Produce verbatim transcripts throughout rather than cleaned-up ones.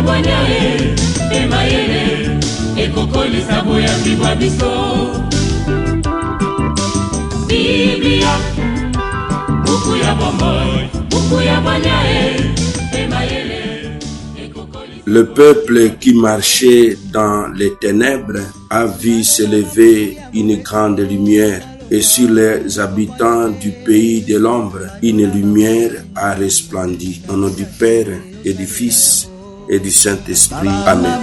Bwanyae, Emayele, Ekokoli Sabo ya Bibwa Biso. Biblia, Buku ya Bomboy, Buku ya Bwanyae, Emayele, Ekokoli. Le peuple qui marchait dans les ténèbres a vu s'élever une grande lumière. Et sur les habitants du pays de l'ombre, une lumière a resplendi. Au nom du Père et du Fils et du Saint-Esprit. Amen.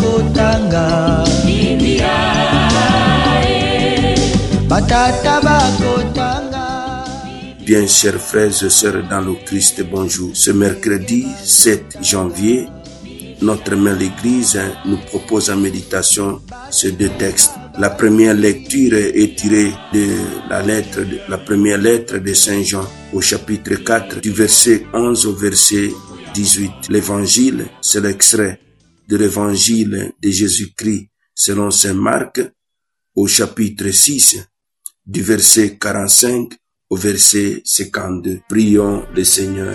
Bien, chers frères et sœurs dans le Christ, bonjour. Ce mercredi sept janvier, notre mère l'Église nous propose en méditation ces deux textes. La première lecture est tirée de la lettre, de la première lettre de Saint Jean au chapitre quatre, du verset onze au verset dix-huit. L'évangile, c'est l'extrait de l'évangile de Jésus-Christ selon Saint Marc au chapitre six, du verset quarante-cinq au verset cinquante-deux. Prions le Seigneur.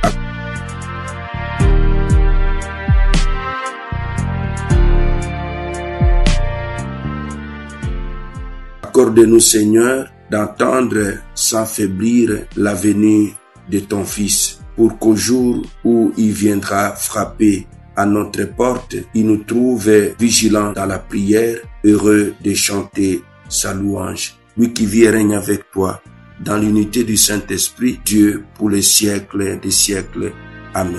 Accorde-nous, Seigneur, d'entendre sans faiblir la venue de ton Fils, pour qu'au jour où il viendra frapper à notre porte, il nous trouve vigilants dans la prière, heureux de chanter sa louange. Lui qui vit et règne avec toi, dans l'unité du Saint-Esprit, Dieu pour les siècles des siècles. Amen.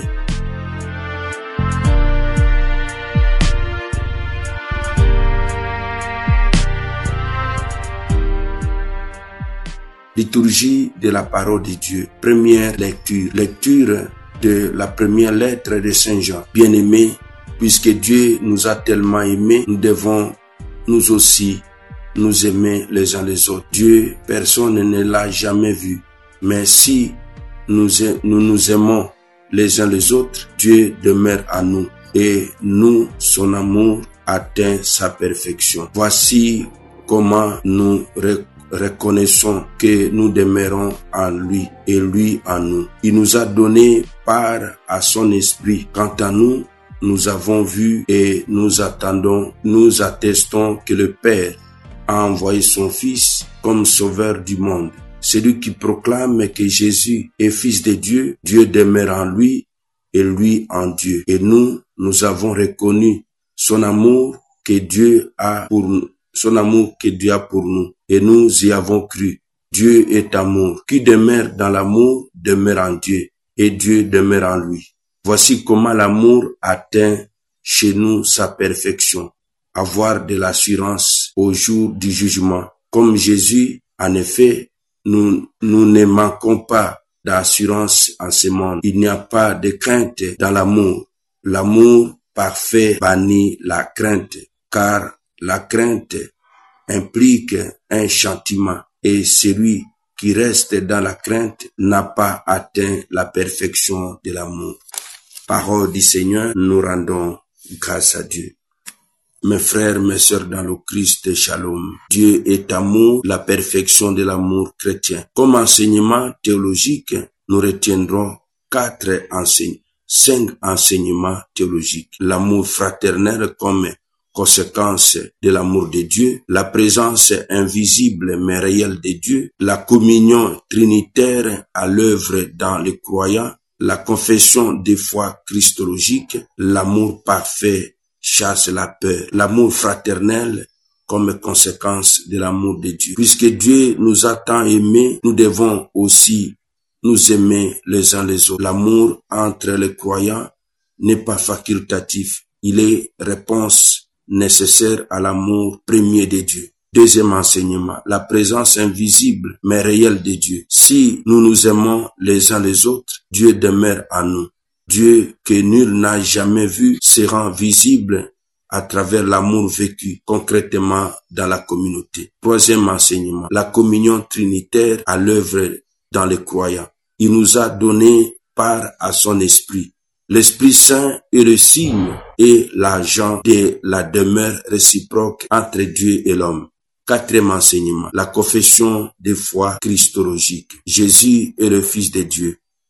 Liturgie de la parole de Dieu. Première lecture. Lecture de la première lettre de Saint Jean. Bien-aimés, puisque Dieu nous a tellement aimés, nous devons nous aussi nous aimer les uns les autres. Dieu, personne ne l'a jamais vu. Mais si nous nous, nous aimons les uns les autres, Dieu demeure en nous et nous, son amour atteint sa perfection. Voici comment nous reconnaissons Reconnaissons que nous demeurons en lui et lui en nous. Il nous a donné part à son esprit. Quant à nous, nous avons vu et nous attendons, nous attestons que le Père a envoyé son Fils comme sauveur du monde. Celui qui proclame que Jésus est Fils de Dieu, Dieu demeure en lui et lui en Dieu. Et nous, nous avons reconnu son amour que Dieu a pour nous. Son amour que Dieu a pour nous, et nous y avons cru. Dieu est amour. Qui demeure dans l'amour demeure en Dieu, et Dieu demeure en lui. Voici comment l'amour atteint chez nous sa perfection. Avoir de l'assurance au jour du jugement. Comme Jésus, en effet, nous, nous ne manquons pas d'assurance en ce monde. Il n'y a pas de crainte dans l'amour. L'amour parfait bannit la crainte, car la crainte implique un châtiment et celui qui reste dans la crainte n'a pas atteint la perfection de l'amour. Parole du Seigneur, nous rendons grâce à Dieu. Mes frères, mes sœurs dans le Christ, shalom. Dieu est amour, la perfection de l'amour chrétien. Comme enseignement théologique, nous retiendrons quatre enseignements, cinq enseignements théologiques. L'amour fraternel comme conséquence de l'amour de Dieu, la présence invisible mais réelle de Dieu, la communion trinitaire à l'œuvre dans les croyants, la confession de foi christologique, l'amour parfait chasse la peur, l'amour fraternel comme conséquence de l'amour de Dieu. Puisque Dieu nous a tant aimés, nous devons aussi nous aimer les uns les autres. L'amour entre les croyants n'est pas facultatif, il est réponse nécessaire à l'amour premier de Dieu. Deuxième enseignement, la présence invisible mais réelle de Dieu. Si nous nous aimons les uns les autres, Dieu demeure en nous. Dieu que nul n'a jamais vu se rend visible à travers l'amour vécu concrètement dans la communauté. Troisième enseignement, la communion trinitaire à l'œuvre dans les croyants. Il nous a donné part à son esprit. L'Esprit Saint est le signe et l'agent de la demeure réciproque entre Dieu et l'homme. Quatrième enseignement, la confession de foi christologique. Jésus est le Fils de Dieu.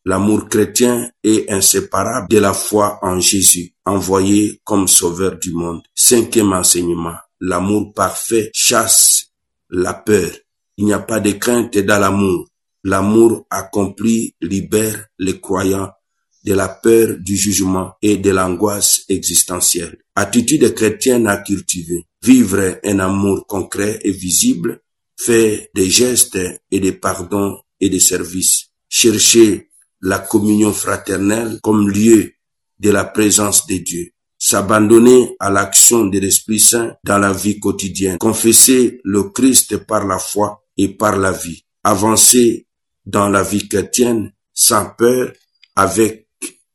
L'amour chrétien est inséparable de la foi en Jésus, envoyé comme sauveur du monde. Cinquième enseignement, l'amour parfait chasse la peur. Il n'y a pas de crainte dans l'amour. L'amour accompli libère les croyants de la peur du jugement et de l'angoisse existentielle. Attitude chrétienne à cultiver. Vivre un amour concret et visible, faire des gestes et des pardons et des services. Chercher la communion fraternelle comme lieu de la présence de Dieu. S'abandonner à l'action de l'Esprit Saint dans la vie quotidienne. Confesser le Christ par la foi et par la vie. Avancer dans la vie chrétienne sans peur, avec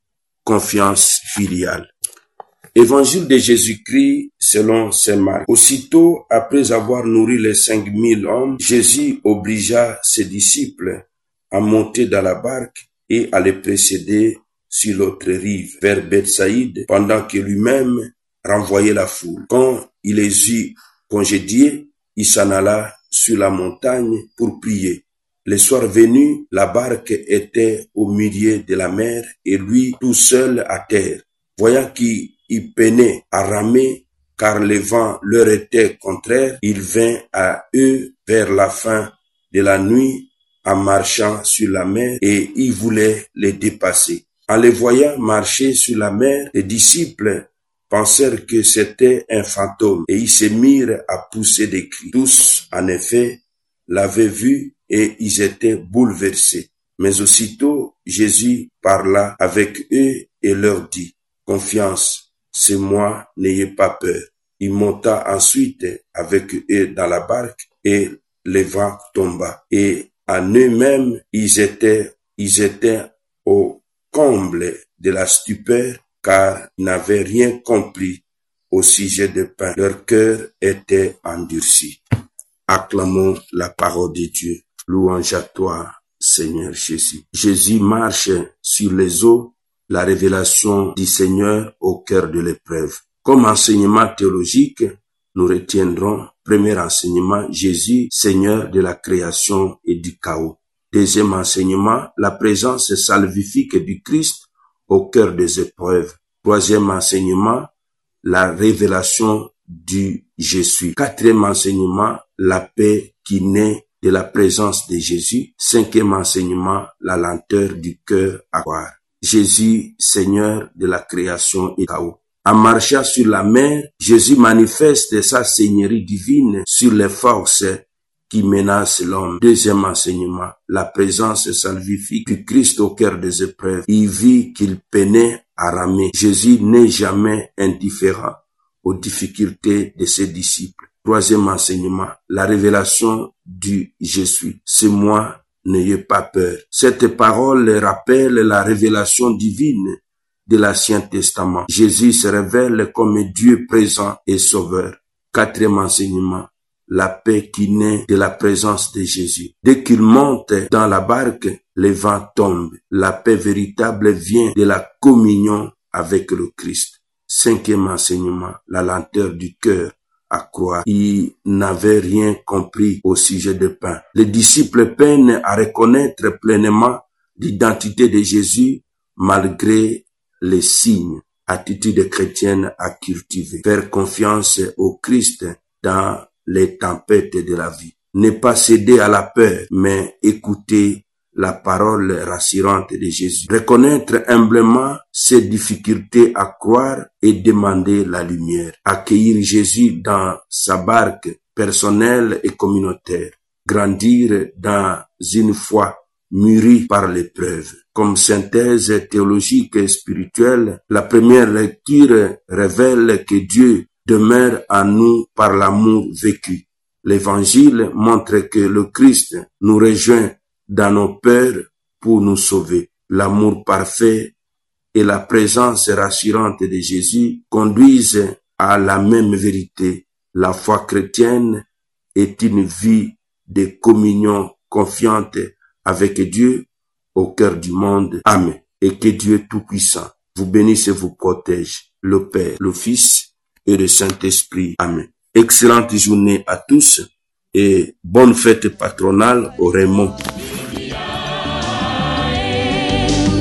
confiance filiale. Évangile de Jésus-Christ selon saint Marc. Aussitôt, après avoir nourri les cinq mille hommes, Jésus obligea ses disciples à monter dans la barque et à les précéder sur l'autre rive, vers Bethsaïde, pendant que lui-même renvoyait la foule. Quand il les eut congédiés, il s'en alla sur la montagne pour prier. Le soir venu, la barque était au milieu de la mer et lui tout seul à terre. Voyant qu'il peinait à ramer, car le vent leur était contraire, il vint à eux vers la fin de la nuit en marchant sur la mer et il voulait les dépasser. En les voyant marcher sur la mer, les disciples pensèrent que c'était un fantôme et ils se mirent à pousser des cris. Tous, en effet, l'avaient vu et ils étaient bouleversés. Mais aussitôt, Jésus parla avec eux et leur dit, « Confiance, c'est moi, n'ayez pas peur. » Il monta ensuite avec eux dans la barque et le vent tomba. Et en eux-mêmes, ils étaient, ils étaient au comble de la stupeur, car ils n'avaient rien compris au sujet du pain. Leur cœur était endurci. Acclamons la parole de Dieu. Louange à toi, Seigneur Jésus. Jésus marche sur les eaux, la révélation du Seigneur au cœur de l'épreuve. Comme enseignement théologique, nous retiendrons, premier enseignement, Jésus, Seigneur de la création et du chaos. Deuxième enseignement, la présence salvifique du Christ au cœur des épreuves. Troisième enseignement, la révélation du Jésus. Quatrième enseignement, la paix qui naît de la présence de Jésus. Cinquième enseignement, la lenteur du cœur à croire. Jésus, Seigneur de la création et du chaos. En marchant sur la mer, Jésus manifeste sa seigneurie divine sur les forces qui menacent l'homme. Deuxième enseignement, la présence salvifique du Christ au cœur des épreuves. Il vit qu'il peinait à ramer. Jésus n'est jamais indifférent aux difficultés de ses disciples. Troisième enseignement, la révélation du Jésus. C'est moi, n'ayez pas peur. Cette parole rappelle la révélation divine de l'Ancien Testament. Jésus se révèle comme Dieu présent et sauveur. Quatrième enseignement, la paix qui naît de la présence de Jésus. Dès qu'il monte dans la barque, le vent tombe. La paix véritable vient de la communion avec le Christ. Cinquième enseignement, la lenteur du cœur à croire. Ils n'avaient rien compris au sujet du pain. Les disciples peinent à reconnaître pleinement l'identité de Jésus malgré les signes. Attitude chrétienne à cultiver. Faire confiance au Christ dans les tempêtes de la vie. Ne pas céder à la peur, mais écouter la parole rassurante de Jésus. Reconnaître humblement ses difficultés à croire et demander la lumière. Accueillir Jésus dans sa barque personnelle et communautaire. Grandir dans une foi mûrie par l'épreuve. Comme synthèse théologique et spirituelle, la première lecture révèle que Dieu demeure en nous par l'amour vécu. L'évangile montre que le Christ nous rejoint dans nos peurs pour nous sauver. L'amour parfait et la présence rassurante de Jésus conduisent à la même vérité. La foi chrétienne est une vie de communion confiante avec Dieu au cœur du monde. Amen. Et que Dieu Tout-Puissant vous bénisse et vous protège, le Père, le Fils et le Saint-Esprit. Amen. Excellente journée à tous et bonne fête patronale au Raymond.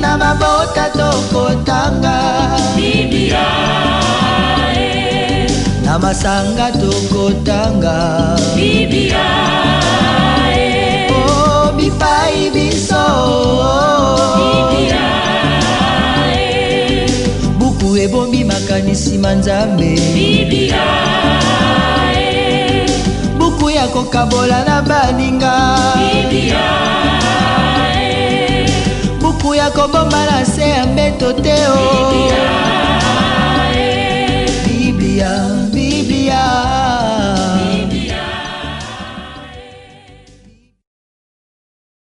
na mabota tokotanga Biblia eh. Na masanga tokotanga Biblia eh. Oh bipai biso Biblia eh. Buku ebombi makanisi manzambe Biblia eh. Buku ya kokabola na baninga Biblia eh. Buku ya kobomba na se ya mbeto te o Biblia eh. Biblia